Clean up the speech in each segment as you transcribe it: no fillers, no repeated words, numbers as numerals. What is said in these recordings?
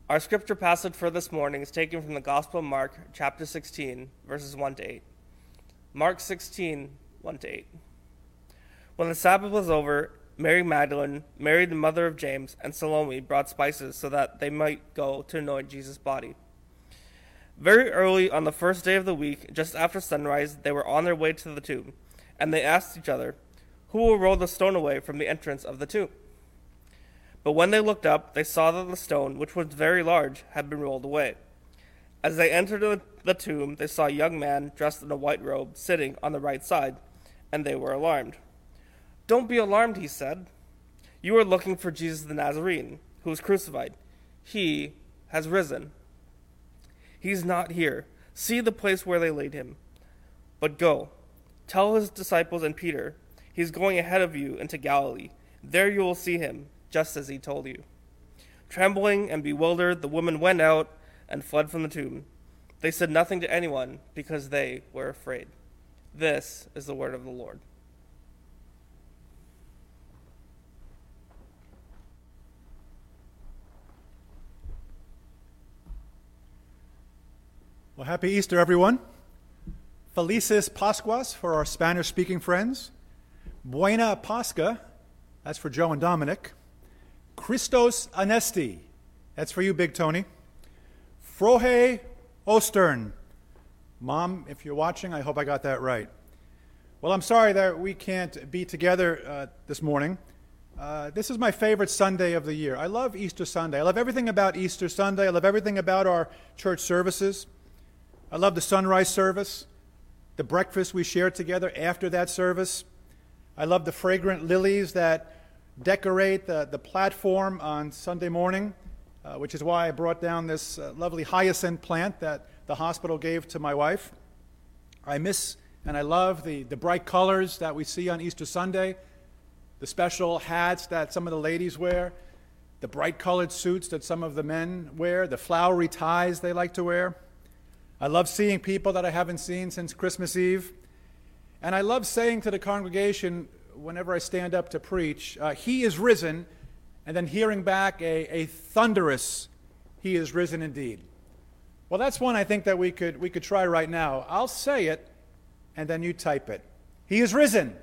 Our scripture passage for this morning is taken from the Gospel of Mark, chapter 16, verses 1 to 8. Mark 16, 1 to 8. When the Sabbath was over, Mary Magdalene, Mary the mother of James, and Salome brought spices so that they might go to anoint Jesus' body. Very early on the first day of the week, just after sunrise, they were on their way to the tomb, and they asked each other, "Who will roll the stone away from the entrance of the tomb?" But when they looked up, they saw that the stone, which was very large, had been rolled away. As they entered the tomb, they saw a young man dressed in a white robe sitting on the right side, and they were alarmed. "Don't be alarmed," he said. "You are looking for Jesus the Nazarene, who was crucified. He has risen. He's not here. See the place where they laid him. But go, tell his disciples and Peter, he's going ahead of you into Galilee. There you will see him, just as he told you." Trembling and bewildered, the women went out and fled from the tomb. They said nothing to anyone because they were afraid. This is the word of the Lord. Well, happy Easter, everyone. Felices Pascuas for our Spanish-speaking friends. Buena Pascha, that's for Joe and Dominic. Christos Anesti, that's for you, Big Tony. Frohe Ostern. Mom, if you're watching, I hope I got that right. Well, I'm sorry that we can't be together this morning. This is my favorite Sunday of the year. I love Easter Sunday. I love everything about Easter Sunday. I love everything about our church services. I love the sunrise service, the breakfast we share together after that service. I love the fragrant lilies that decorate the platform on Sunday morning, which is why I brought down this lovely hyacinth plant that the hospital gave to my wife. I miss and I love the bright colors that we see on Easter Sunday, the special hats that some of the ladies wear, the bright colored suits that some of the men wear, the flowery ties they like to wear. I love seeing people that I haven't seen since Christmas Eve. And I love saying to the congregation whenever I stand up to preach, "He is risen," and then hearing back a thunderous, "He is risen indeed." Well, that's one I think that we could try right now. I'll say it, and then you type it. "He is risen."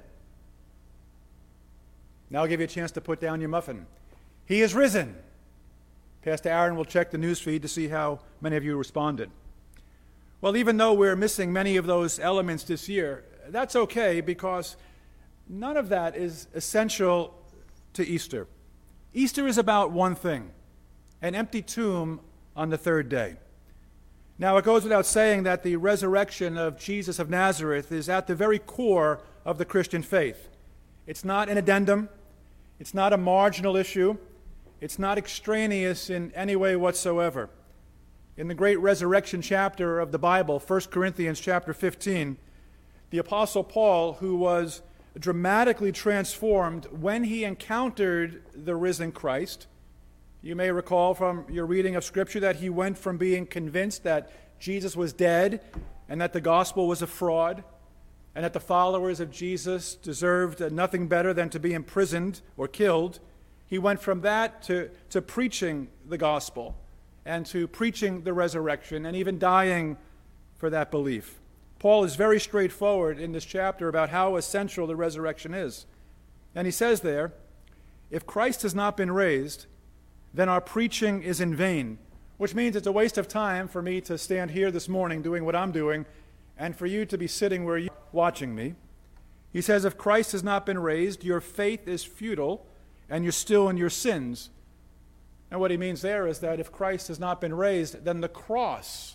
Now I'll give you a chance to put down your muffin. "He is risen." Pastor Aaron will check the news feed to see how many of you responded. Well, even though we're missing many of those elements this year, that's okay because none of that is essential to Easter. Easter is about one thing, an empty tomb on the third day. Now, it goes without saying that the resurrection of Jesus of Nazareth is at the very core of the Christian faith. It's not an addendum. It's not a marginal issue. It's not extraneous in any way whatsoever. In the great resurrection chapter of the Bible, 1 Corinthians chapter 15, the Apostle Paul, who was dramatically transformed when he encountered the risen Christ, you may recall from your reading of Scripture that he went from being convinced that Jesus was dead and that the gospel was a fraud and that the followers of Jesus deserved nothing better than to be imprisoned or killed. He went from that to preaching the gospel and to preaching the resurrection, and even dying for that belief. Paul is very straightforward in this chapter about how essential the resurrection is. And he says there, "If Christ has not been raised, then our preaching is in vain," which means it's a waste of time for me to stand here this morning doing what I'm doing, and for you to be sitting where you're watching me. He says, "If Christ has not been raised, your faith is futile, and you're still in your sins." And what he means there is that if Christ has not been raised, then the cross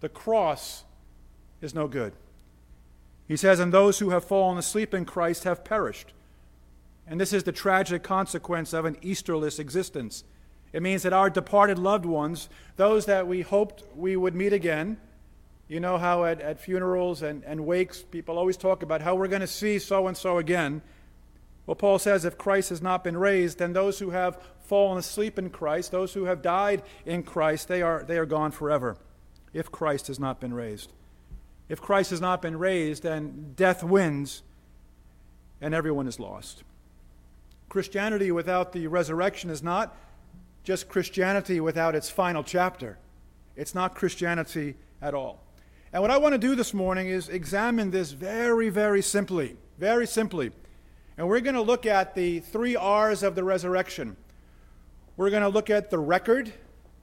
is no good. He says, "And those who have fallen asleep in Christ have perished." And this is the tragic consequence of an Easterless existence. It means that our departed loved ones, those that we hoped we would meet again, you know how at funerals and wakes, people always talk about how we're going to see so-and-so again. Well, Paul says if Christ has not been raised, then those who have fallen asleep in Christ, those who have died in Christ, they are gone forever, if Christ has not been raised. If Christ has not been raised, then death wins and everyone is lost. Christianity without the resurrection is not just Christianity without its final chapter. It's not Christianity at all. And what I want to do this morning is examine this very, very simply. Very simply. And we're going to look at the 3 R's of the resurrection. We're going to look at the record.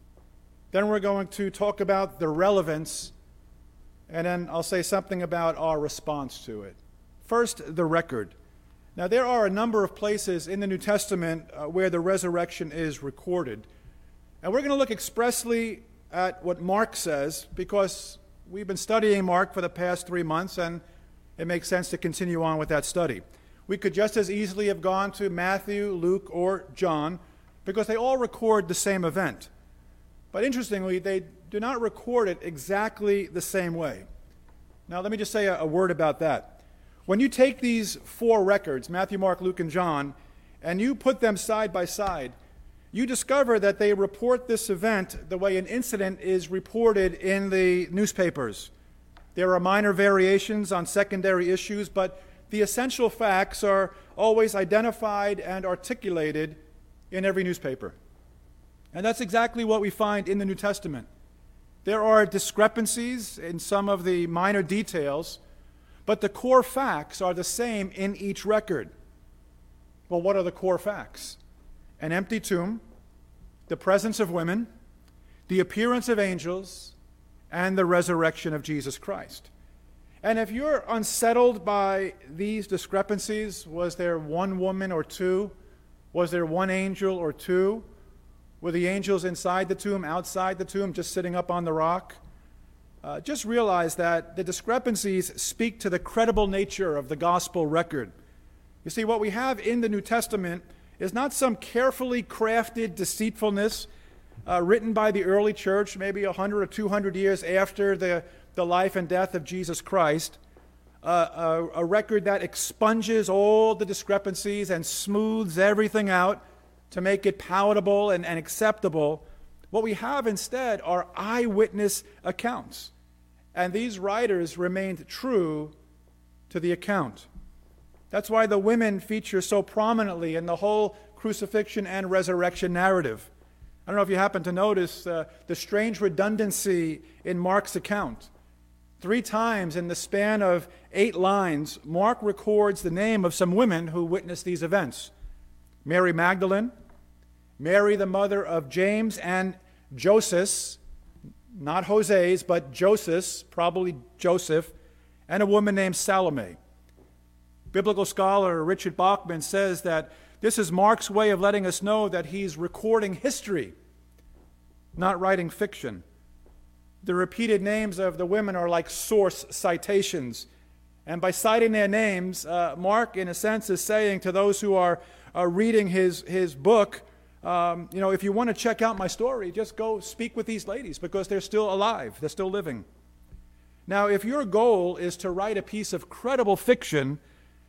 Then we're going to talk about the relevance. And then I'll say something about our response to it. First, the record. Now, there are a number of places in the New Testament where the resurrection is recorded. And we're going to look expressly at what Mark says, because we've been studying Mark for the past 3 months, and it makes sense to continue on with that study. We could just as easily have gone to Matthew, Luke, or John, because they all record the same event. But interestingly, they do not record it exactly the same way. Now, let me just say a word about that. When you take these 4 records, Matthew, Mark, Luke, and John, and you put them side by side, you discover that they report this event the way an incident is reported in the newspapers. There are minor variations on secondary issues, but the essential facts are always identified and articulated in every newspaper. And that's exactly what we find in the New Testament. There are discrepancies in some of the minor details, but the core facts are the same in each record. Well, what are the core facts? An empty tomb, the presence of women, the appearance of angels, and the resurrection of Jesus Christ. And if you're unsettled by these discrepancies, was there one woman or 2? Was there one angel or 2? Were the angels inside the tomb, outside the tomb, just sitting up on the rock? Just realize that the discrepancies speak to the credible nature of the gospel record. You see, what we have in the New Testament is not some carefully crafted deceitfulness written by the early church, maybe 100 or 200 years after the life and death of Jesus Christ, a record that expunges all the discrepancies and smooths everything out to make it palatable and acceptable. What we have instead are eyewitness accounts. And these writers remained true to the account. That's why the women feature so prominently in the whole crucifixion and resurrection narrative. I don't know if you happen to notice the strange redundancy in Mark's account. 3 times in the span of 8 lines, Mark records the name of some women who witnessed these events. Mary Magdalene, Mary the mother of James and Joseph, not Jose's, but Joseph, probably Joseph, and a woman named Salome. Biblical scholar Richard Bachman says that this is Mark's way of letting us know that he's recording history, not writing fiction. The repeated names of the women are like source citations. And by citing their names, Mark, in a sense, is saying to those who are reading his book, if you want to check out my story, just go speak with these ladies because they're still alive, they're still living. Now, if your goal is to write a piece of credible fiction,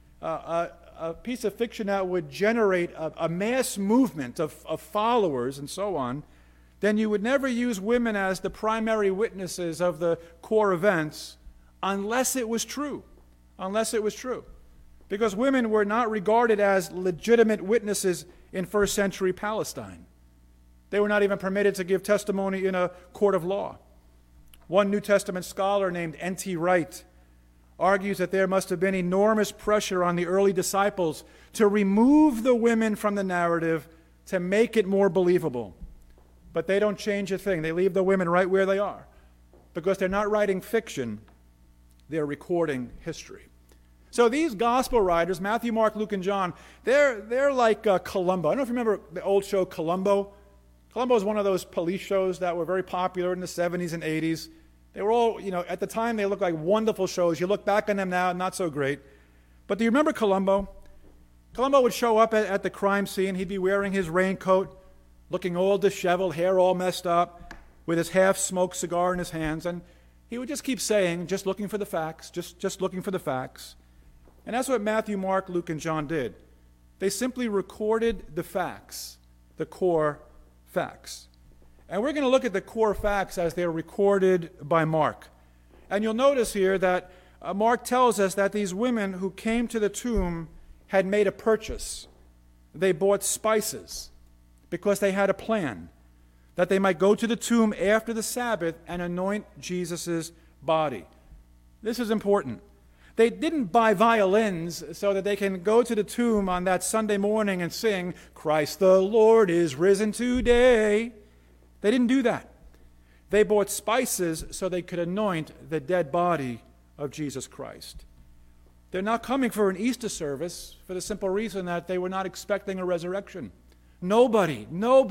a piece of fiction that would generate a mass movement of followers and so on, then you would never use women as the primary witnesses of the core events unless it was true. Unless it was true. Because women were not regarded as legitimate witnesses in first century Palestine. They were not even permitted to give testimony in a court of law. One New Testament scholar named N.T. Wright argues that there must have been enormous pressure on the early disciples to remove the women from the narrative to make it more believable. But they don't change a thing. They leave the women right where they are because they're not writing fiction, they're recording history. So these gospel writers, Matthew, Mark, Luke, and John, they're like Columbo. I don't know if you remember the old show Columbo. Columbo was one of those police shows that were very popular in the 70s and 80s. They were all, at the time they looked like wonderful shows. You look back on them now, not so great. But do you remember Columbo? Columbo would show up at the crime scene. He'd be wearing his raincoat, looking all disheveled, hair all messed up, with his half-smoked cigar in his hands. And he would just keep saying, just looking for the facts, just looking for the facts. And that's what Matthew, Mark, Luke, and John did. They simply recorded the facts, the core facts. And we're going to look at the core facts as they're recorded by Mark. And you'll notice here that Mark tells us that these women who came to the tomb had made a purchase. They bought spices. because they had a plan, that they might go to the tomb after the Sabbath and anoint Jesus' body. This is important. They didn't buy violins so that they can go to the tomb on that Sunday morning and sing, "Christ the Lord is risen today." They didn't do that. They bought spices so they could anoint the dead body of Jesus Christ. They're not coming for an Easter service for the simple reason that they were not expecting a resurrection. Nobody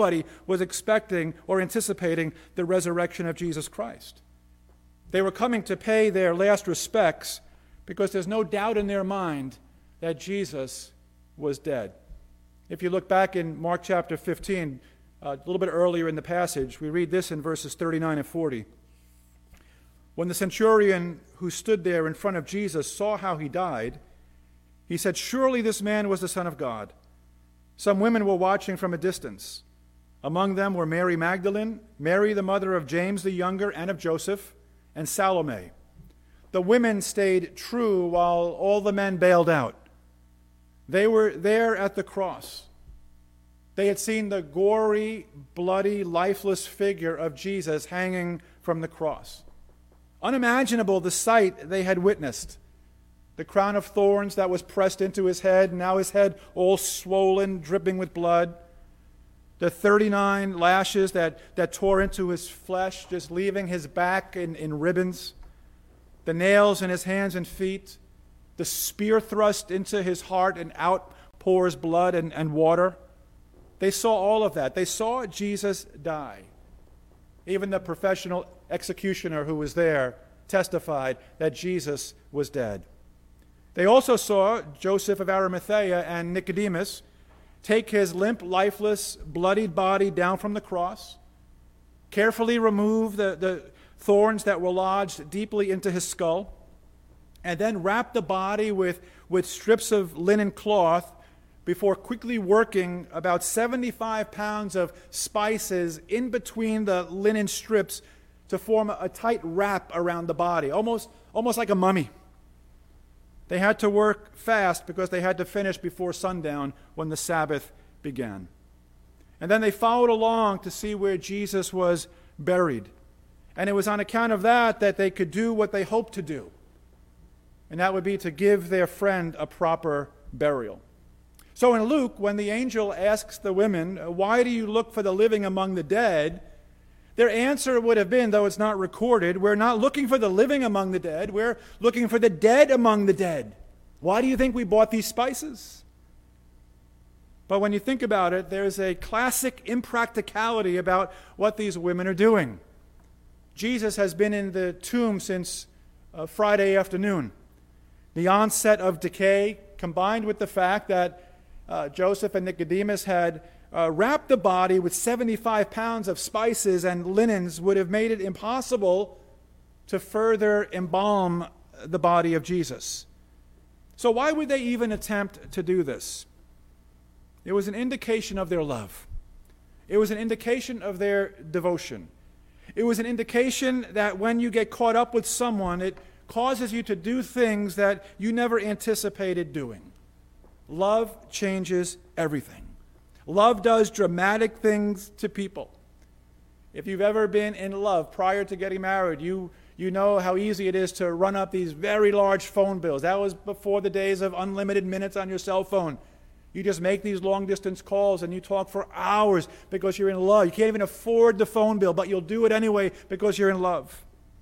was expecting or anticipating the resurrection of Jesus Christ. They were coming to pay their last respects because there's no doubt in their mind that Jesus was dead. If you look back in Mark chapter 15, a little bit earlier in the passage, we read this in verses 39 and 40. When the centurion who stood there in front of Jesus saw how he died, he said, "Surely this man was the Son of God." Some women were watching from a distance. Among them were Mary Magdalene, Mary the mother of James the younger and of Joseph, and Salome. The women stayed true while all the men bailed out. They were there at the cross. They had seen the gory, bloody, lifeless figure of Jesus hanging from the cross. Unimaginable the sight they had witnessed. The crown of thorns that was pressed into his head, now his head all swollen, dripping with blood. The 39 lashes that tore into his flesh, just leaving his back in ribbons. The nails in his hands and feet. The spear thrust into his heart and out pours blood and water. They saw all of that. They saw Jesus die. Even the professional executioner who was there testified that Jesus was dead. They also saw Joseph of Arimathea and Nicodemus take his limp, lifeless, bloodied body down from the cross, carefully remove the thorns that were lodged deeply into his skull, and then wrap the body with strips of linen cloth before quickly working about 75 pounds of spices in between the linen strips to form a tight wrap around the body, almost like a mummy. They had to work fast because they had to finish before sundown when the Sabbath began. And then they followed along to see where Jesus was buried. And it was on account of that they could do what they hoped to do. And that would be to give their friend a proper burial. So in Luke, when the angel asks the women, "Why do you look for the living among the dead?" their answer would have been, though it's not recorded, "We're not looking for the living among the dead, we're looking for the dead among the dead. Why do you think we bought these spices?" But when you think about it, there's a classic impracticality about what these women are doing. Jesus has been in the tomb since Friday afternoon. The onset of decay, combined with the fact that Joseph and Nicodemus had wrapped the body with 75 pounds of spices and linens, would have made it impossible to further embalm the body of Jesus. So why would they even attempt to do this? It was an indication of their love. It was an indication of their devotion. It was an indication that when you get caught up with someone, it causes you to do things that you never anticipated doing. Love changes everything. Love does dramatic things to people. If you've ever been in love prior to getting married, you know how easy it is to run up these very large phone bills. That was before the days of unlimited minutes on your cell phone. You just make these long-distance calls and you talk for hours because you're in love. You can't even afford the phone bill, but you'll do it anyway because you're in love.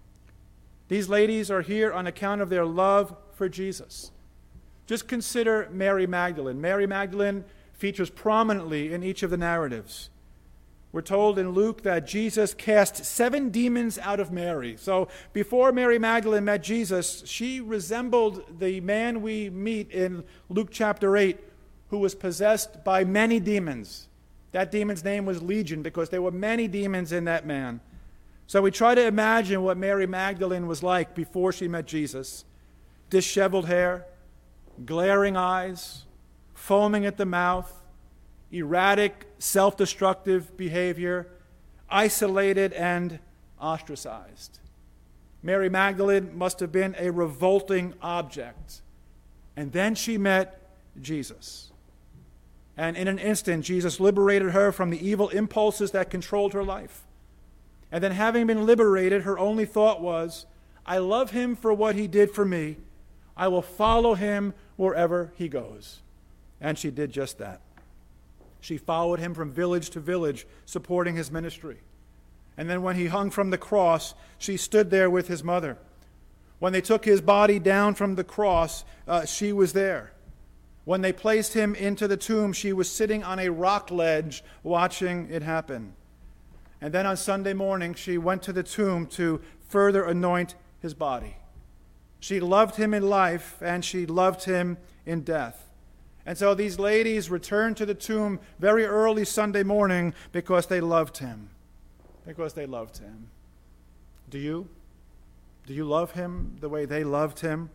These ladies are here on account of their love for Jesus. Just consider Mary Magdalene. Mary Magdalene features prominently in each of the narratives. We're told in Luke that Jesus cast 7 demons out of Mary. So before Mary Magdalene met Jesus, she resembled the man we meet in Luke chapter 8, who was possessed by many demons. That demon's name was Legion because there were many demons in that man. So we try to imagine what Mary Magdalene was like before she met Jesus. Disheveled hair, glaring eyes, foaming at the mouth, erratic, self-destructive behavior, isolated and ostracized. Mary Magdalene must have been a revolting object. And then she met Jesus. And in an instant, Jesus liberated her from the evil impulses that controlled her life. And then, having been liberated, her only thought was, I love him for what he did for me. I will follow him wherever he goes. And she did just that. She followed him from village to village, supporting his ministry. And then when he hung from the cross, she stood there with his mother. When they took his body down from the cross, she was there. When they placed him into the tomb, she was sitting on a rock ledge watching it happen. And then on Sunday morning, she went to the tomb to further anoint his body. She loved him in life, and she loved him in death. And so these ladies returned to the tomb very early Sunday morning because they loved him. Because they loved him. Do you? Do you love him the way they loved him?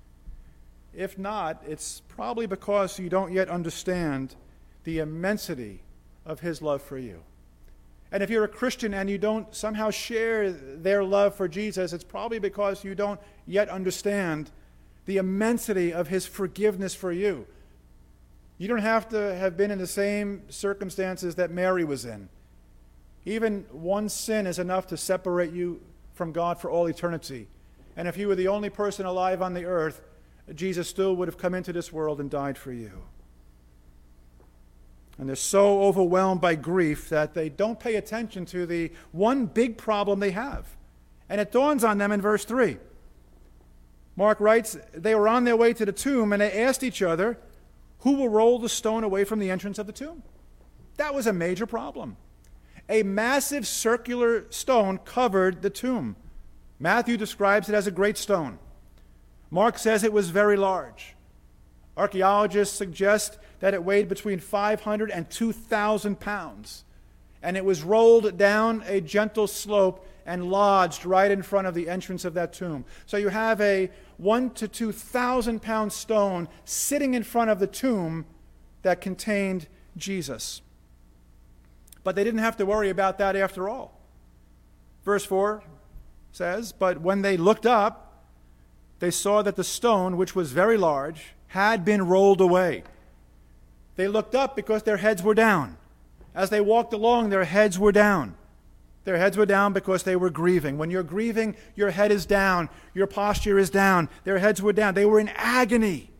If not, it's probably because you don't yet understand the immensity of his love for you. And if you're a Christian and you don't somehow share their love for Jesus, it's probably because you don't yet understand the immensity of his forgiveness for you. You don't have to have been in the same circumstances that Mary was in. Even one sin is enough to separate you from God for all eternity. And if you were the only person alive on the earth, Jesus still would have come into this world and died for you. And they're so overwhelmed by grief that they don't pay attention to the one big problem they have. And it dawns on them in verse 3. Mark writes, they were on their way to the tomb and they asked each other, who will roll the stone away from the entrance of the tomb? That was a major problem. A massive circular stone covered the tomb. Matthew describes it as a great stone. Mark says it was very large. Archaeologists suggest that it weighed between 500 and 2,000 pounds. And it was rolled down a gentle slope and lodged right in front of the entrance of that tomb. So you have a 1,000 to 2,000 pound stone sitting in front of the tomb that contained Jesus. But they didn't have to worry about that after all. Verse 4 says, but when they looked up, they saw that the stone, which was very large, had been rolled away. They looked up because their heads were down. As they walked along, their heads were down. Their heads were down because they were grieving. When you're grieving, your head is down. Your posture is down. Their heads were down. They were in agony.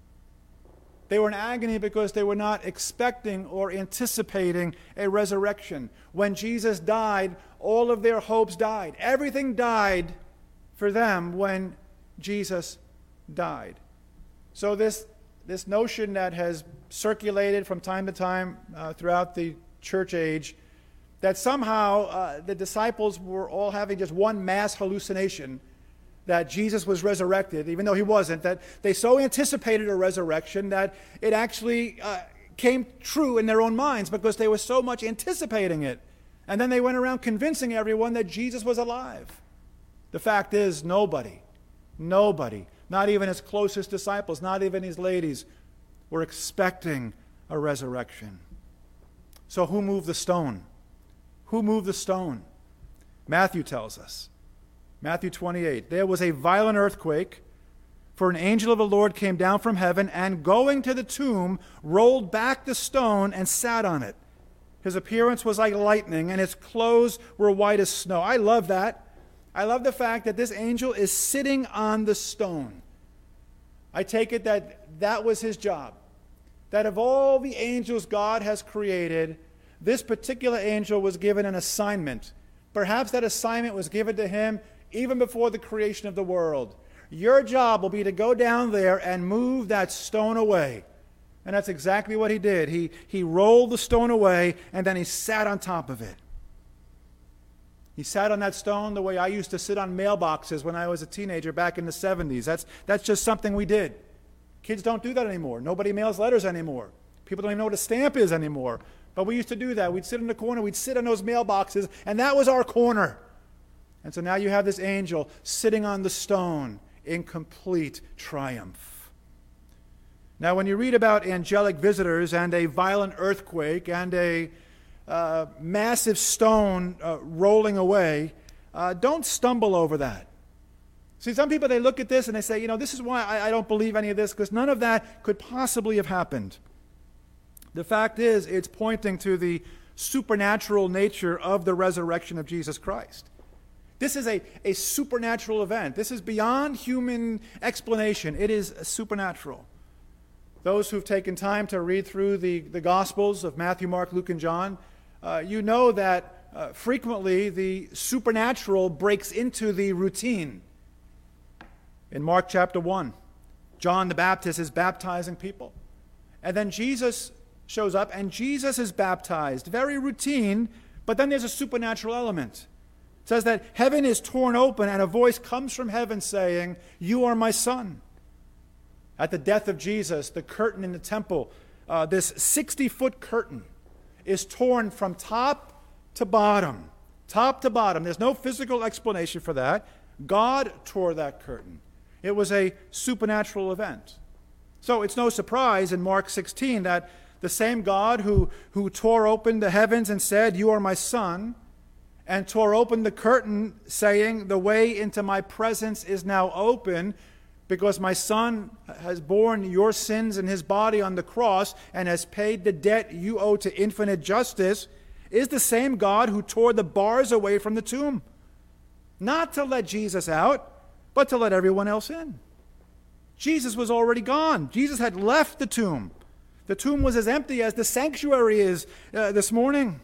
They were in agony because they were not expecting or anticipating a resurrection. When Jesus died, all of their hopes died. Everything died for them when Jesus died. So this notion that has circulated from time to time throughout the church age, that somehow the disciples were all having just one mass hallucination that Jesus was resurrected, even though he wasn't, that they so anticipated a resurrection that it actually came true in their own minds because they were so much anticipating it. And then they went around convincing everyone that Jesus was alive. The fact is, nobody, not even his closest disciples, not even his ladies, were expecting a resurrection. So who moved the stone? Who moved the stone? Matthew tells us. Matthew 28, there was a violent earthquake, for an angel of the Lord came down from heaven and going to the tomb, rolled back the stone and sat on it. His appearance was like lightning and his clothes were white as snow. I love that. I love the fact that this angel is sitting on the stone. I take it that was his job. That of all the angels God has created, this particular angel was given an assignment. Perhaps that assignment was given to him even before the creation of the world. Your job will be to go down there and move that stone away. And that's exactly what he did. He rolled the stone away and then he sat on top of it. He sat on that stone the way I used to sit on mailboxes when I was a teenager back in the 70s. That's just something we did. Kids don't do that anymore. Nobody mails letters anymore. People don't even know what a stamp is anymore. But we used to do that. We'd sit in the corner, we'd sit on those mailboxes, and that was our corner. And so now you have this angel sitting on the stone in complete triumph. Now when you read about angelic visitors and a violent earthquake and a massive stone rolling away, don't stumble over that. See, some people, they look at this and they say, this is why I don't believe any of this, because none of that could possibly have happened. The fact is, it's pointing to the supernatural nature of the resurrection of Jesus Christ. This is a supernatural event. This is beyond human explanation. It is supernatural. Those who've taken time to read through the Gospels of Matthew, Mark, Luke, and John, you know that frequently the supernatural breaks into the routine. In Mark chapter 1, John the Baptist is baptizing people. And then Jesus shows up, and Jesus is baptized. Very routine, but then there's a supernatural element. It says that heaven is torn open, and a voice comes from heaven saying, "You are my son." At the death of Jesus, the curtain in the temple, this 60-foot curtain, is torn from top to bottom. Top to bottom. There's no physical explanation for that. God tore that curtain. It was a supernatural event. So it's no surprise in Mark 16 that the same God who tore open the heavens and said, "You are my son," and tore open the curtain saying, "The way into my presence is now open because my son has borne your sins in his body on the cross and has paid the debt you owe to infinite justice," is the same God who tore the bars away from the tomb. Not to let Jesus out, but to let everyone else in. Jesus was already gone. Jesus had left the tomb. The tomb was as empty as the sanctuary is this morning.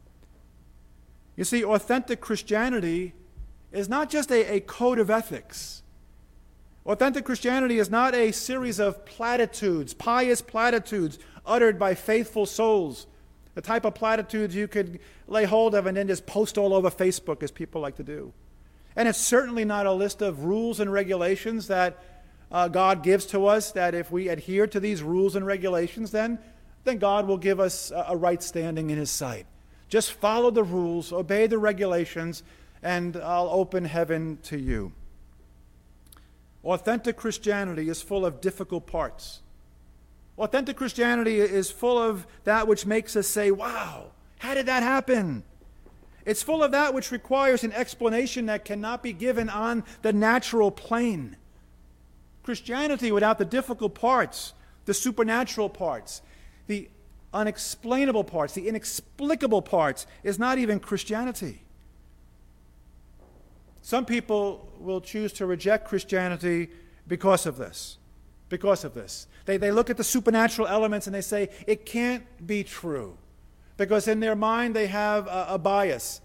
You see, authentic Christianity is not just a code of ethics. Authentic Christianity is not a series of platitudes, pious platitudes uttered by faithful souls, the type of platitudes you could lay hold of and then just post all over Facebook, as people like to do. And it's certainly not a list of rules and regulations that God gives to us, that if we adhere to these rules and regulations, then God will give us a right standing in his sight. Just follow the rules, obey the regulations, and I'll open heaven to you. Authentic Christianity is full of difficult parts. Authentic Christianity is full of that which makes us say, "Wow, how did that happen?" It's full of that which requires an explanation that cannot be given on the natural plane. Christianity without the difficult parts, the supernatural parts, the unexplainable parts, the inexplicable parts, is not even Christianity. Some people will choose to reject Christianity because of this. Because of this. They look at the supernatural elements and they say, it can't be true. Because in their mind they have a bias.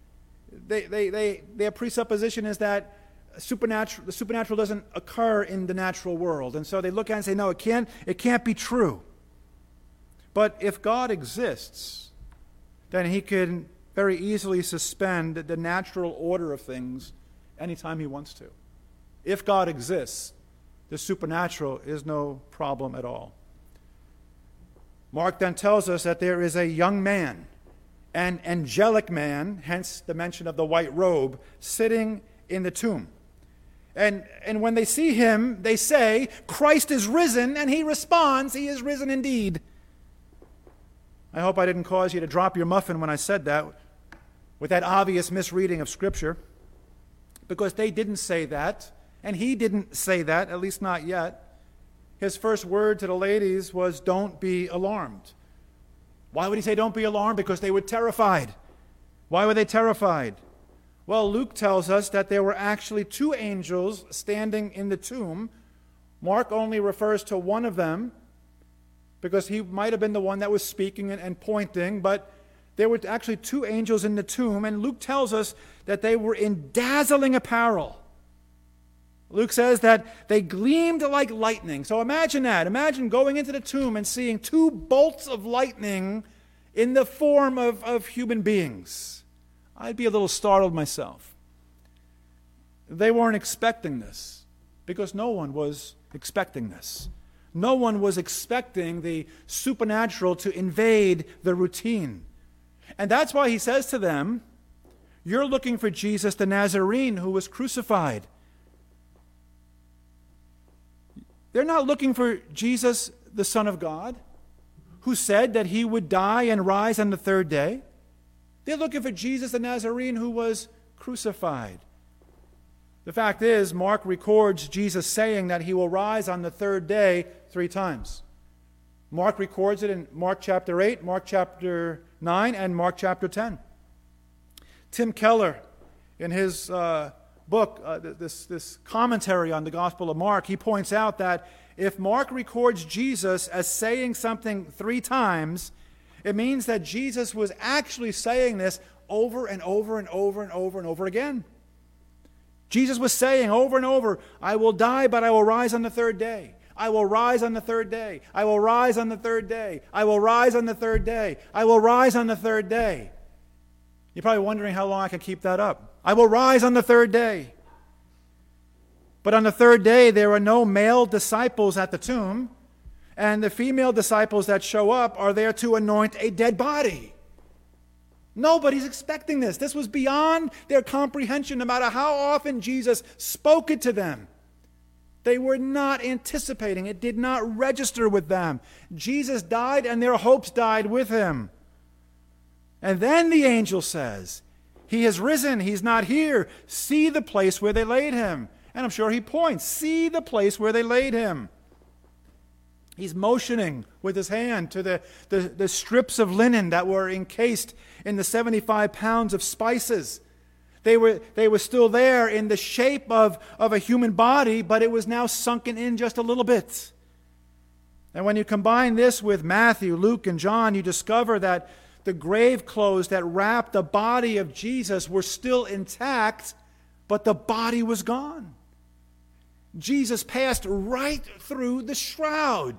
Their presupposition is that the supernatural doesn't occur in the natural world. And so they look at it and say, no, it can't be true. But if God exists, then he can very easily suspend the natural order of things anytime he wants to. If God exists, the supernatural is no problem at all. Mark then tells us that there is a young man, an angelic man, hence the mention of the white robe, sitting in the tomb. And when they see him, they say, "Christ is risen," and he responds, "He is risen indeed." I hope I didn't cause you to drop your muffin when I said that, with that obvious misreading of Scripture, because they didn't say that, and he didn't say that, at least not yet. His first word to the ladies was, "Don't be alarmed." Why would he say, "Don't be alarmed"? Because they were terrified. Why were they terrified? Well, Luke tells us that there were actually two angels standing in the tomb. Mark only refers to one of them, because he might have been the one that was speaking and pointing, but there were actually two angels in the tomb, and Luke tells us that they were in dazzling apparel. Luke says that they gleamed like lightning. So imagine that. Imagine going into the tomb and seeing two bolts of lightning in the form of human beings. I'd be a little startled myself. They weren't expecting this, because no one was expecting this. No one was expecting the supernatural to invade the routine. And that's why he says to them, "You're looking for Jesus the Nazarene who was crucified." They're not looking for Jesus, the Son of God, who said that he would die and rise on the third day. They're looking for Jesus the Nazarene who was crucified. The fact is, Mark records Jesus saying that he will rise on the third day 3 times. Mark records it in Mark chapter 8, Mark chapter 9, and Mark chapter 10. Tim Keller, in his book, this commentary on the Gospel of Mark, he points out that if Mark records Jesus as saying something 3 times, it means that Jesus was actually saying this over and over and over and over and over again. Jesus was saying over and over, I will die, but I will rise on the 3rd day. I will rise on the 3rd day. I will rise on the 3rd day. I will rise on the 3rd day. I will rise on the 3rd day. You're probably wondering how long I can keep that up. I will rise on the 3rd day. But on the 3rd day, there are no male disciples at the tomb, and the female disciples that show up are there to anoint a dead body. Nobody's expecting this. This was beyond their comprehension, no matter how often Jesus spoke it to them. They were not anticipating. It did not register with them. Jesus died, and their hopes died with him. And then the angel says, He has risen. He's not here. See the place where they laid him. And I'm sure he points. See the place where they laid him. He's motioning with his hand to the strips of linen that were encased in the 75 pounds of spices. They were still there in the shape of a human body, but it was now sunken in just a little bit. And when you combine this with Matthew, Luke, and John, you discover that the grave clothes that wrapped the body of Jesus were still intact, but the body was gone. Jesus passed right through the shroud.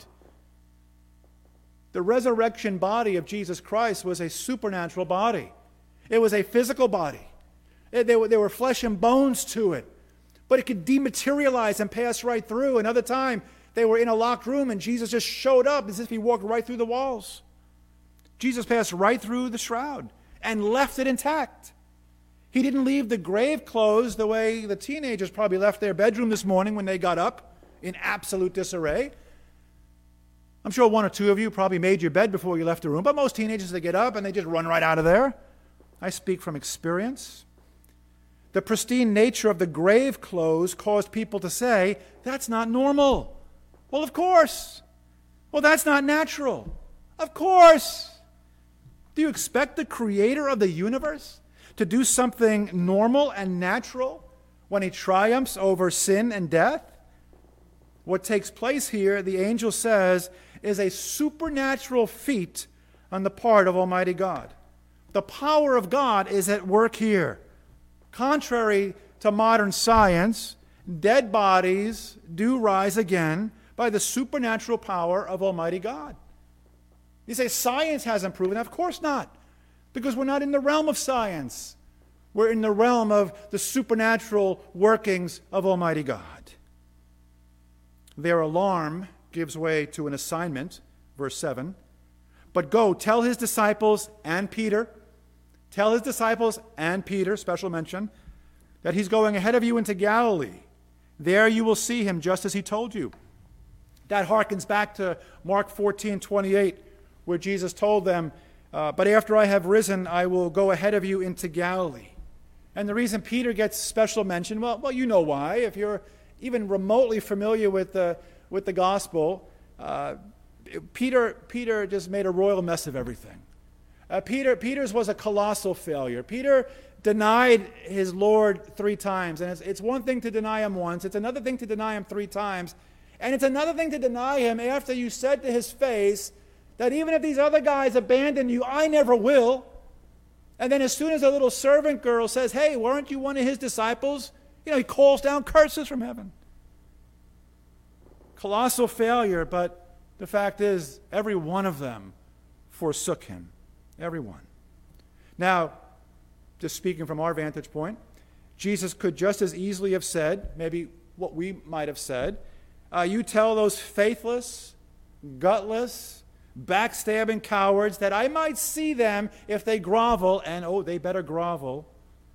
The resurrection body of Jesus Christ was a supernatural body. It was a physical body. There were flesh and bones to it. But it could dematerialize and pass right through. Another time, they were in a locked room and Jesus just showed up as if he walked right through the walls. Jesus passed right through the shroud and left it intact. He didn't leave the grave clothes the way the teenagers probably left their bedroom this morning when they got up in absolute disarray. I'm sure 1 or 2 of you probably made your bed before you left the room, but most teenagers, they get up and they just run right out of there. I speak from experience. The pristine nature of the grave clothes caused people to say, that's not normal. Well, of course. Well, that's not natural. Of course. Do you expect the creator of the universe to do something normal and natural when he triumphs over sin and death? What takes place here, the angel says, is a supernatural feat on the part of Almighty God. The power of God is at work here. Contrary to modern science, dead bodies do rise again by the supernatural power of Almighty God. You say science hasn't proven that. Of course not, because we're not in the realm of science. We're in the realm of the supernatural workings of Almighty God. Their alarm gives way to an assignment, verse 7. But go, tell his disciples and Peter, special mention, that he's going ahead of you into Galilee. There you will see him just as he told you. That harkens back to Mark 14:28, where Jesus told them, but after I have risen, I will go ahead of you into Galilee. And the reason Peter gets special mention, well, you know why. If you're even remotely familiar with the gospel, Peter just made a royal mess of everything. Peter's was a colossal failure. Peter denied his Lord 3 times. And it's one thing to deny him once. It's another thing to deny him 3 times. And it's another thing to deny him after you said to his face that even if these other guys abandon you, I never will. And then as soon as a little servant girl says, hey, weren't you one of his disciples? He calls down curses from heaven. Colossal failure, but the fact is, every one of them forsook him. Every one. Now, just speaking from our vantage point, Jesus could just as easily have said, maybe what we might have said, you tell those faithless, gutless, backstabbing cowards that I might see them if they grovel, and they better grovel.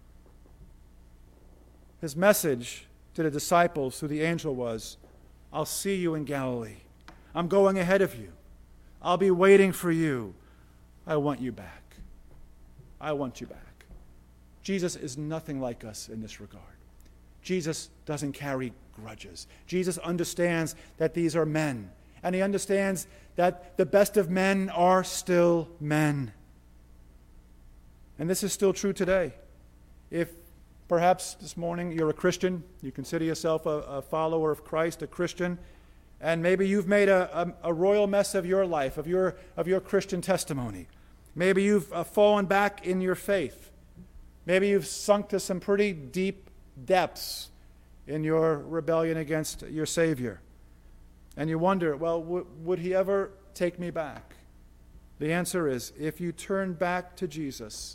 His message to the disciples through the angel was, I'll see you in Galilee. I'm going ahead of you. I'll be waiting for you. I want you back. I want you back. Jesus is nothing like us in this regard. Jesus doesn't carry grudges. Jesus understands that these are men, And he understands that the best of men are still men. And this is still true today. If perhaps this morning you're a Christian, you consider yourself a follower of Christ, a Christian, and maybe you've made a royal mess of your life, of your Christian testimony. Maybe you've fallen back in your faith. Maybe you've sunk to some pretty deep depths in your rebellion against your Savior. And you wonder, well, would he ever take me back? The answer is, if you turn back to Jesus,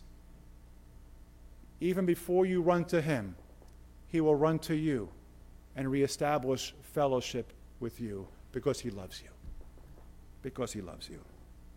even before you run to him, he will run to you and reestablish fellowship with you because he loves you. Because he loves you.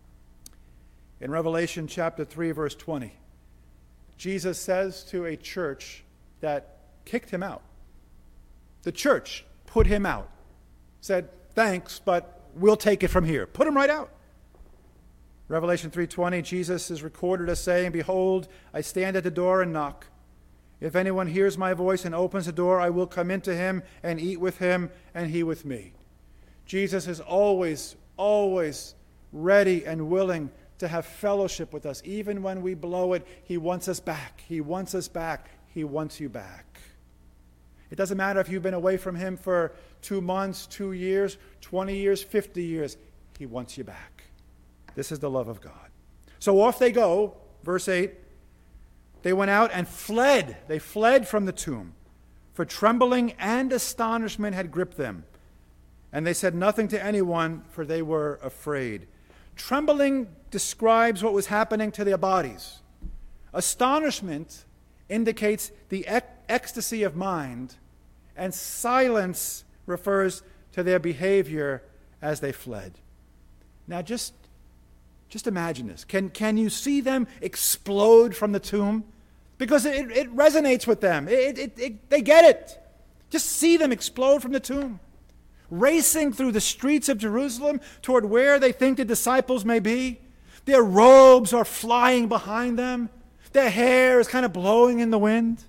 In Revelation chapter 3, verse 20, Jesus says to a church that kicked him out. The church put him out. Said, thanks, but we'll take it from here. Put him right out. Revelation 3:20, Jesus is recorded as saying, behold, I stand at the door and knock. If anyone hears my voice and opens the door, I will come into him and eat with him and he with me. Jesus is always, always ready and willing to have fellowship with us. Even when we blow it, he wants us back. He wants us back. He wants you back. It doesn't matter if you've been away from him for 2 months, 2 years, 20 years, 50 years. He wants you back. This is the love of God. So off they go, verse 8. They went out and fled. They fled from the tomb, for trembling and astonishment had gripped them. And they said nothing to anyone, for they were afraid. Trembling describes what was happening to their bodies. Astonishment indicates the ecstasy of mind, and silence refers to their behavior as they fled. Now just imagine this. Can you see them explode from the tomb? Because it resonates with them. They get it. Just see them explode from the tomb. Racing through the streets of Jerusalem toward where they think the disciples may be. Their robes are flying behind them. Their hair is kind of blowing in the wind.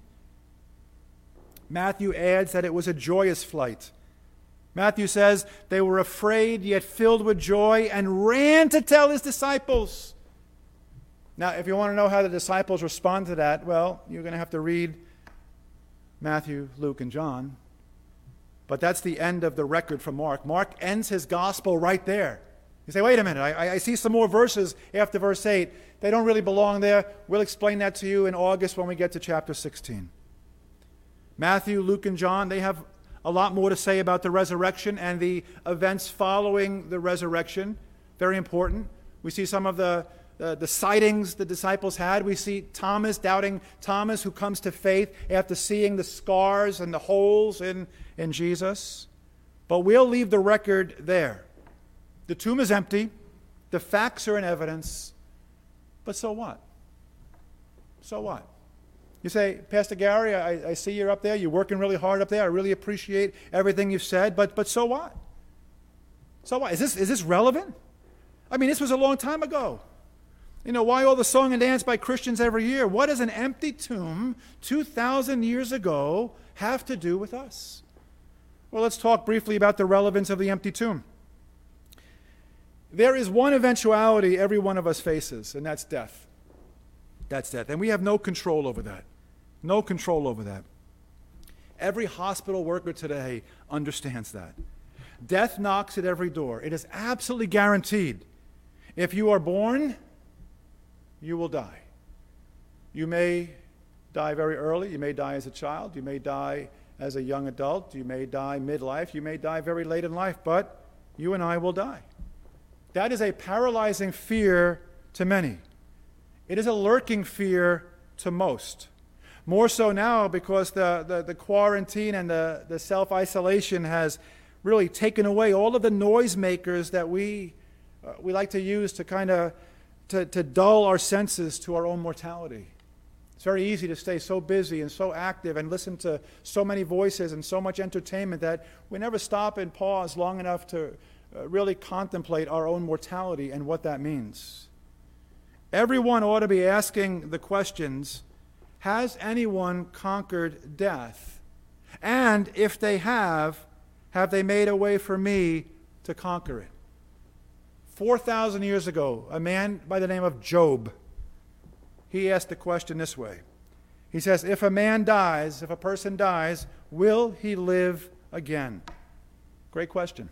Matthew adds that it was a joyous flight. Matthew says they were afraid yet filled with joy and ran to tell his disciples. Now, if you want to know how the disciples respond to that, well, you're going to have to read Matthew, Luke, and John. But that's the end of the record from Mark. Mark ends his gospel right there. You say, wait a minute, I see some more verses after verse 8. They don't really belong there. We'll explain that to you in August when we get to chapter 16. Matthew, Luke, and John, they have a lot more to say about the resurrection and the events following the resurrection. Very important. We see some of the sightings the disciples had. We see Thomas, doubting Thomas, who comes to faith after seeing the scars and the holes in Jesus. But we'll leave the record there. The tomb is empty. The facts are in evidence. But so what? So what? You say, Pastor Gary, I see you're up there. You're working really hard up there. I really appreciate everything you've said. But so what? So what? Is this relevant? I mean, this was a long time ago. You know, why all the song and dance by Christians every year? What does an empty tomb 2,000 years ago have to do with us? Well, let's talk briefly about the relevance of the empty tomb. There is one eventuality every one of us faces, and that's death. That's death. And we have no control over that. No control over that. Every hospital worker today understands that. Death knocks at every door. It is absolutely guaranteed. If you are born, you will die. You may die very early. You may die as a child. You may die as a young adult. You may die midlife. You may die very late in life. But you and I will die. That is a paralyzing fear to many. It is a lurking fear to most. More so now because the quarantine and the self-isolation has really taken away all of the noisemakers that we like to use to kind of to dull our senses to our own mortality. It's very easy to stay so busy and so active and listen to so many voices and so much entertainment that we never stop and pause long enough to really contemplate our own mortality and what that means. Everyone ought to be asking the questions, has anyone conquered death? And if they have they made a way for me to conquer it. 4,000 years ago, a man by the name of Job, he asked the question this way. He says, if a person dies, will he live again? Great question.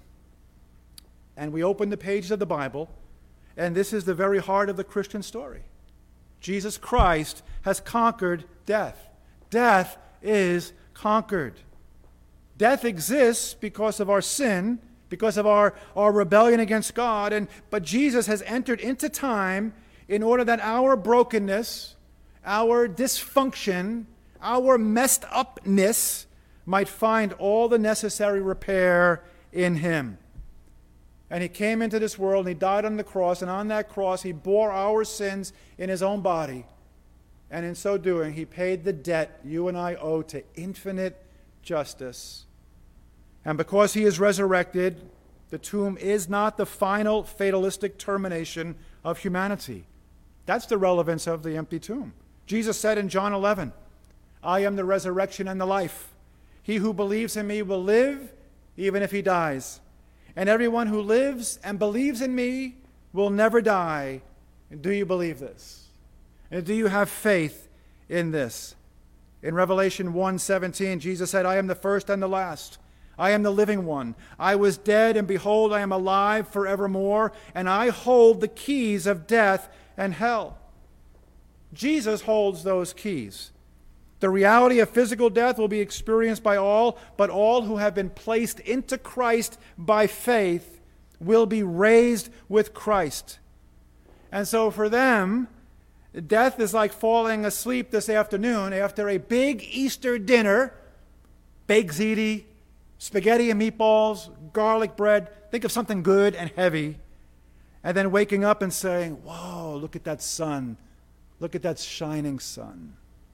And we open the pages of the Bible, and this is the very heart of the Christian story. Jesus Christ has conquered death. Death is conquered. Death exists because of our sin, because of our rebellion against God, but Jesus has entered into time in order that our brokenness, our dysfunction, our messed upness might find all the necessary repair in him. And he came into this world, and he died on the cross, and on that cross he bore our sins in his own body. And in so doing, he paid the debt you and I owe to infinite justice. And because he is resurrected, the tomb is not the final fatalistic termination of humanity. That's the relevance of the empty tomb. Jesus said in John 11, I am the resurrection and the life. He who believes in me will live even if he dies. And everyone who lives and believes in me will never die. Do you believe this? And do you have faith in this? In Revelation 1:17, Jesus said, I am the first and the last. I am the living one. I was dead, and behold, I am alive forevermore, and I hold the keys of death and hell. Jesus holds those keys. The reality of physical death will be experienced by all, but all who have been placed into Christ by faith will be raised with Christ. And so for them, death is like falling asleep this afternoon after a big Easter dinner, baked ziti, spaghetti and meatballs, garlic bread. Think of something good and heavy. And then waking up and saying, whoa, look at that sun. Look at that shining sun.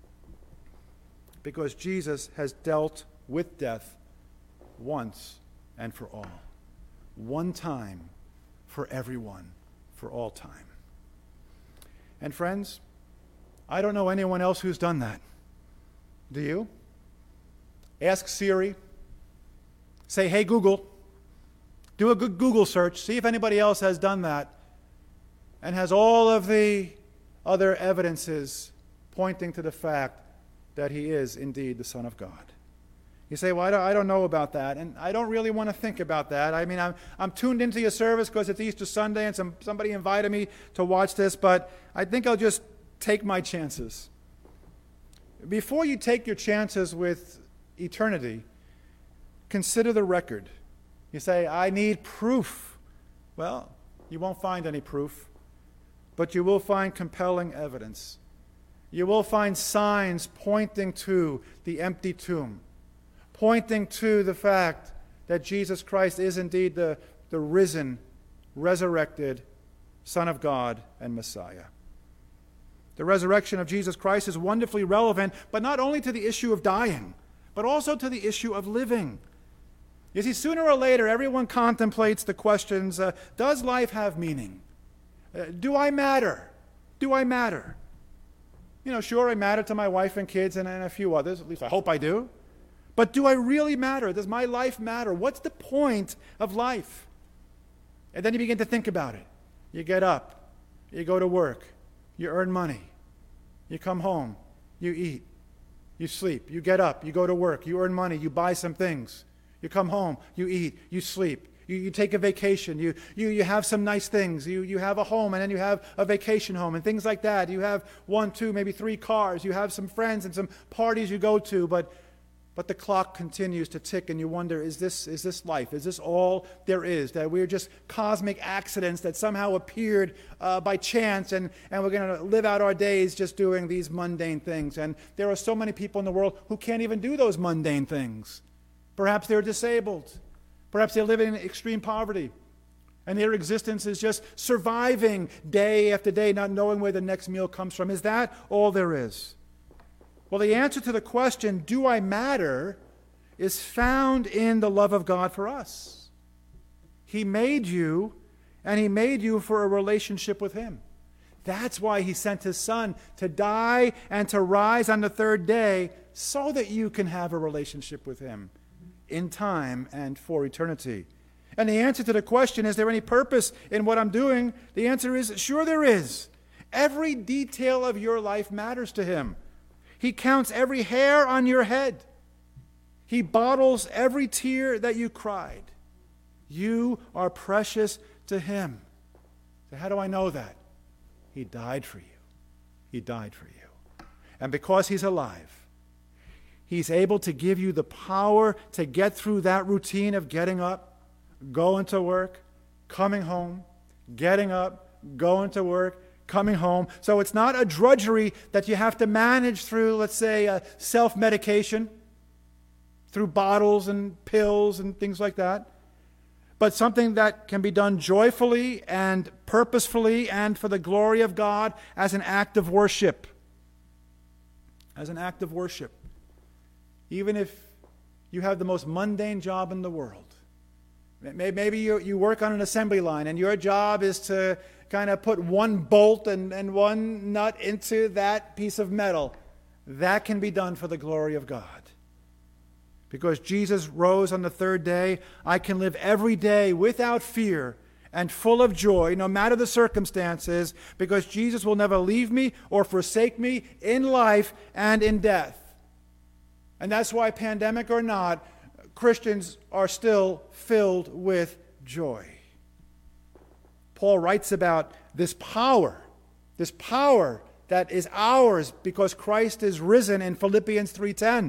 Because Jesus has dealt with death once and for all. One time for everyone, for all time. And friends, I don't know anyone else who's done that. Do you? Ask Siri. Say, hey, Google. Do a good Google search. See if anybody else has done that and has all of the other evidences pointing to the fact that he is indeed the Son of God. You say, well, I don't know about that, and I don't really want to think about that. I mean, I'm tuned into your service because it's Easter Sunday and somebody invited me to watch this, but I think I'll just take my chances. Before you take your chances with eternity, consider the record. You say, I need proof. Well, you won't find any proof, but you will find compelling evidence. You will find signs pointing to the empty tomb, pointing to the fact that Jesus Christ is indeed the risen, resurrected Son of God and Messiah. The resurrection of Jesus Christ is wonderfully relevant, but not only to the issue of dying, but also to the issue of living. You see, sooner or later, everyone contemplates the questions, does life have meaning? Do I matter? Do I matter? You know, sure, I matter to my wife and kids and a few others. At least I hope I do. But do I really matter? Does my life matter? What's the point of life? And then you begin to think about it. You get up. You go to work. You earn money. You come home. You eat. You sleep. You get up. You go to work. You earn money. You buy some things. You come home. You eat. You sleep. You take a vacation. You have some nice things. You have a home, and then you have a vacation home and things like that. You have 1, 2, maybe 3 cars. You have some friends and some parties you go to, but the clock continues to tick, and you wonder, is this life? Is this all there is? That we're just cosmic accidents that somehow appeared by chance, and we're going to live out our days just doing these mundane things. And there are so many people in the world who can't even do those mundane things. Perhaps they're disabled. Perhaps they live in extreme poverty, and their existence is just surviving day after day, not knowing where the next meal comes from. Is that all there is? Well, the answer to the question, do I matter, is found in the love of God for us. He made you, and he made you for a relationship with him. That's why he sent his Son to die and to rise on the third day so that you can have a relationship with him in time and for eternity. And the answer to the question, is there any purpose in what I'm doing? The answer is, sure there is. Every detail of your life matters to him. He counts every hair on your head. He bottles every tear that you cried. You are precious to him. So how do I know that? He died for you. He died for you. And because he's alive, he's able to give you the power to get through that routine of getting up, going to work, coming home, getting up, going to work, coming home. So it's not a drudgery that you have to manage through, let's say, self-medication, through bottles and pills and things like that, but something that can be done joyfully and purposefully and for the glory of God as an act of worship. As an act of worship. Even if you have the most mundane job in the world. Maybe you work on an assembly line and your job is to kind of put one bolt and one nut into that piece of metal. That can be done for the glory of God. Because Jesus rose on the third day, I can live every day without fear and full of joy, no matter the circumstances, because Jesus will never leave me or forsake me in life and in death. And that's why, pandemic or not, Christians are still filled with joy. Paul writes about this power that is ours because Christ is risen in Philippians 3:10.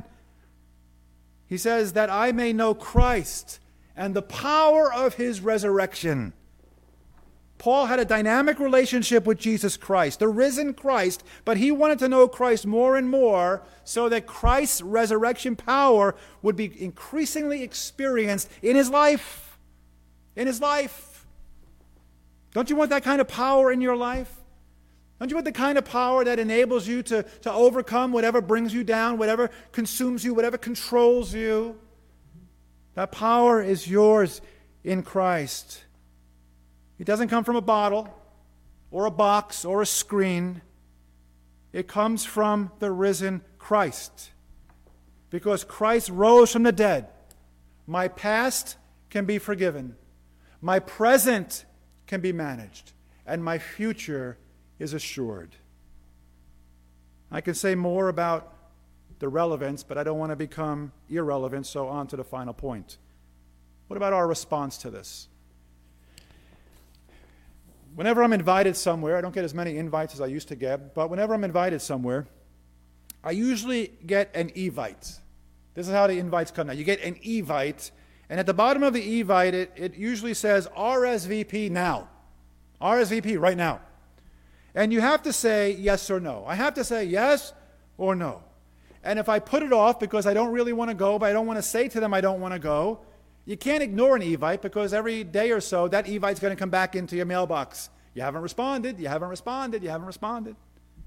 He says that I may know Christ and the power of his resurrection. Paul had a dynamic relationship with Jesus Christ, the risen Christ, but he wanted to know Christ more and more so that Christ's resurrection power would be increasingly experienced in his life. In his life. Don't you want that kind of power in your life? Don't you want the kind of power that enables you to overcome whatever brings you down, whatever consumes you, whatever controls you? That power is yours in Christ. It doesn't come from a bottle or a box or a screen. It comes from the risen Christ. Because Christ rose from the dead, my past can be forgiven, my present can be managed, and my future is assured. I can say more about the relevance, but I don't want to become irrelevant, so on to the final point. What about our response to this? Whenever I'm invited somewhere, I don't get as many invites as I used to get, but whenever I'm invited somewhere, I usually get an evite. This is how the invites come now. You get an evite, and at the bottom of the evite, it usually says RSVP now. RSVP right now. And you have to say yes or no. I have to say yes or no. And if I put it off because I don't really want to go, but I don't want to say to them I don't want to go, you can't ignore an evite because every day or so that evite's going to come back into your mailbox. You haven't responded, you haven't responded, you haven't responded.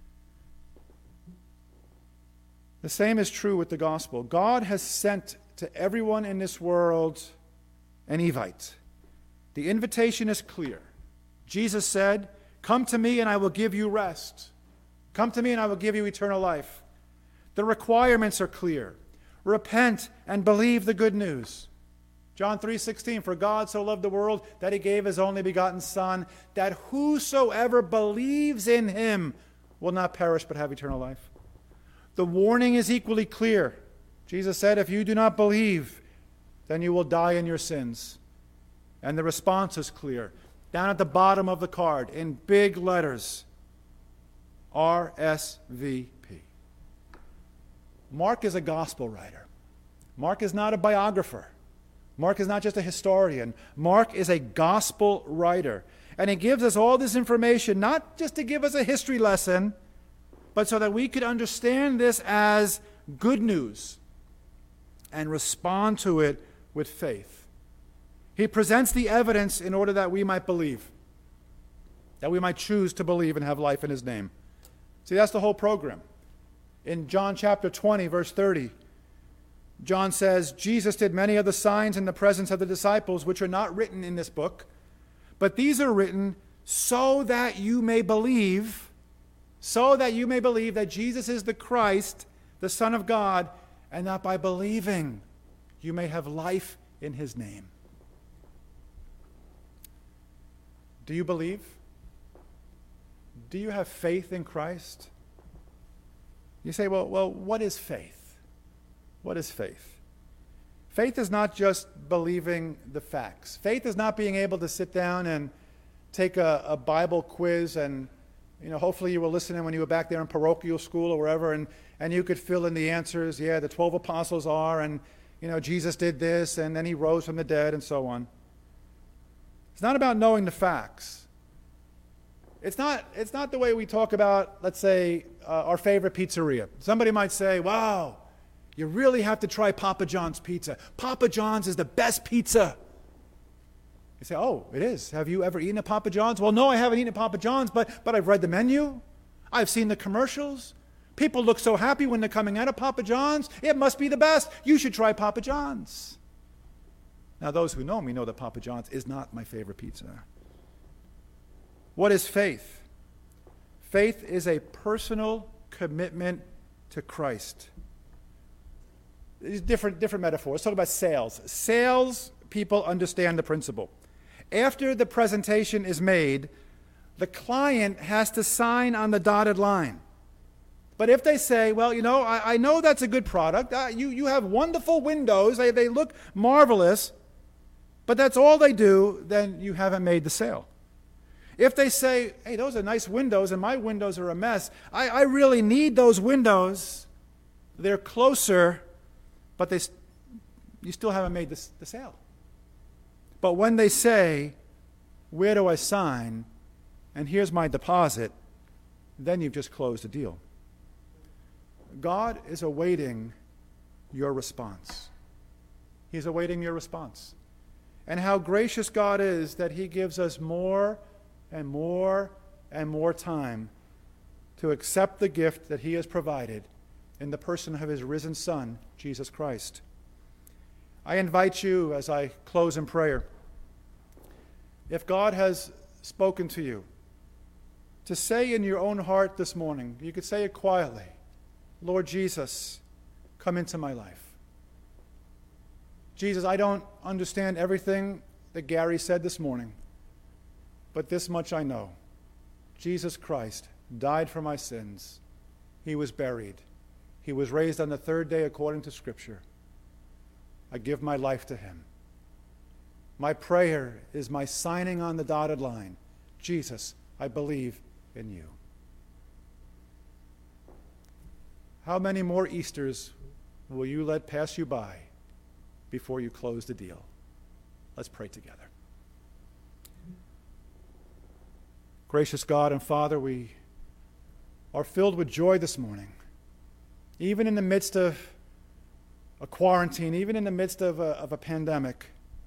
The same is true with the gospel. God has sent to everyone in this world an evite. The invitation is clear. Jesus said, "Come to me and I will give you rest. Come to me and I will give you eternal life." The requirements are clear. Repent and believe the good news. John 3:16, "For God so loved the world that he gave his only begotten Son, that whosoever believes in him will not perish but have eternal life." The warning is equally clear. Jesus said, if you do not believe, then you will die in your sins. And the response is clear. Down at the bottom of the card, in big letters, RSVP. Mark is a gospel writer. Mark is not a biographer. Mark is not just a historian. Mark is a gospel writer. And he gives us all this information, not just to give us a history lesson, but so that we could understand this as good news and respond to it with faith. He presents the evidence in order that we might believe, that we might choose to believe and have life in his name. See, that's the whole program. In John chapter 20, verse 30, John says, Jesus did many of the signs in the presence of the disciples, which are not written in this book, but these are written so that you may believe, that Jesus is the Christ, the Son of God, and that by believing you may have life in his name. Do you believe? Do you have faith in Christ? You say, well, what is faith? What is faith? Faith is not just believing the facts. Faith is not being able to sit down and take a Bible quiz and, hopefully you were listening when you were back there in parochial school or wherever, and you could fill in the answers. Yeah, the 12 apostles are, and, Jesus did this, and then he rose from the dead, and so on. It's not about knowing the facts. It's not the way we talk about, let's say, our favorite pizzeria. Somebody might say, wow, you really have to try Papa John's pizza. Papa John's is the best pizza. You say, oh, it is. Have you ever eaten at Papa John's? Well, no, I haven't eaten at Papa John's, but I've read the menu. I've seen the commercials. People look so happy when they're coming out of Papa John's. It must be the best. You should try Papa John's. Now, those who know me know that Papa John's is not my favorite pizza. What is faith? Faith is a personal commitment to Christ. These different metaphors. Let's talk about sales. Sales people understand the principle. After the presentation is made, the client has to sign on the dotted line. But if they say, well, I know that's a good product. You have wonderful windows. They look marvelous. But that's all they do, then you haven't made the sale. If they say, hey, those are nice windows and my windows are a mess. I really need those windows. They're closer, but you still haven't made the sale. But when they say, where do I sign? And here's my deposit, then you've just closed the deal. God is awaiting your response. He's awaiting your response. And how gracious God is that he gives us more and more and more time to accept the gift that he has provided in the person of his risen Son, Jesus Christ. I invite you, as I close in prayer, if God has spoken to you, to say in your own heart this morning, you could say it quietly, Lord Jesus, come into my life. Jesus, I don't understand everything that Gary said this morning, but this much I know. Jesus Christ died for my sins. He was buried. He was raised on the third day according to Scripture. I give my life to him. My prayer is my signing on the dotted line. Jesus, I believe in you. How many more Easters will you let pass you by before you close the deal? Let's pray together. Gracious God and Father, we are filled with joy this morning. Even in the midst of a quarantine, even in the midst of a pandemic,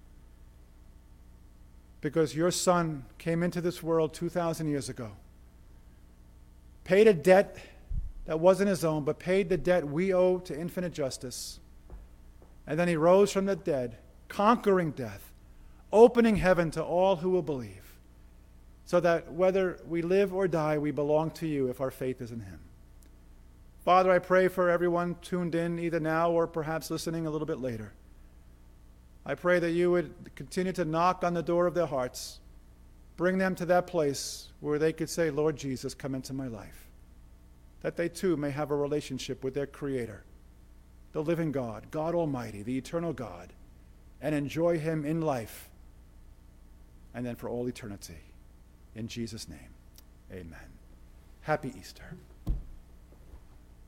because your Son came into this world 2,000 years ago, paid a debt that wasn't his own, but paid the debt we owe to infinite justice. And then he rose from the dead, conquering death, opening heaven to all who will believe, so that whether we live or die, we belong to you if our faith is in him. Father, I pray for everyone tuned in either now or perhaps listening a little bit later. I pray that you would continue to knock on the door of their hearts, bring them to that place where they could say, Lord Jesus, come into my life, that they too may have a relationship with their Creator, the living God, God Almighty, the eternal God, and enjoy him in life and then for all eternity. In Jesus' name, amen. Happy Easter.